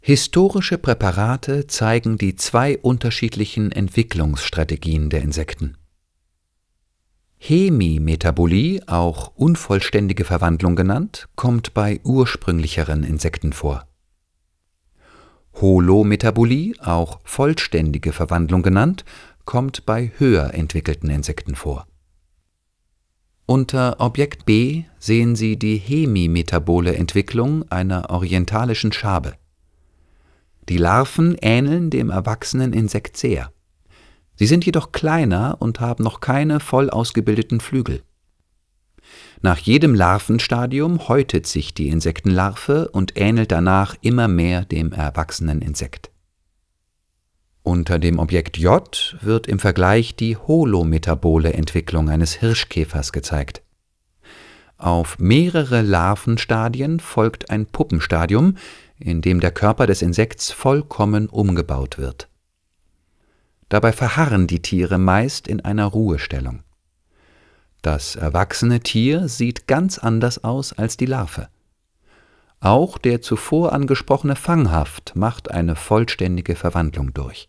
Historische Präparate zeigen die zwei unterschiedlichen Entwicklungsstrategien der Insekten. Hemimetabolie, auch unvollständige Verwandlung genannt, kommt bei ursprünglicheren Insekten vor. Holometabolie, auch vollständige Verwandlung genannt, kommt bei höher entwickelten Insekten vor. Unter Objekt B sehen Sie die hemimetabole Entwicklung einer orientalischen Schabe. Die Larven ähneln dem erwachsenen Insekt sehr. Sie sind jedoch kleiner und haben noch keine voll ausgebildeten Flügel. Nach jedem Larvenstadium häutet sich die Insektenlarve und ähnelt danach immer mehr dem erwachsenen Insekt. Unter dem Objekt J wird im Vergleich die holometabole Entwicklung eines Hirschkäfers gezeigt. Auf mehrere Larvenstadien folgt ein Puppenstadium, in dem der Körper des Insekts vollkommen umgebaut wird. Dabei verharren die Tiere meist in einer Ruhestellung. Das erwachsene Tier sieht ganz anders aus als die Larve. Auch der zuvor angesprochene Fanghaft macht eine vollständige Verwandlung durch.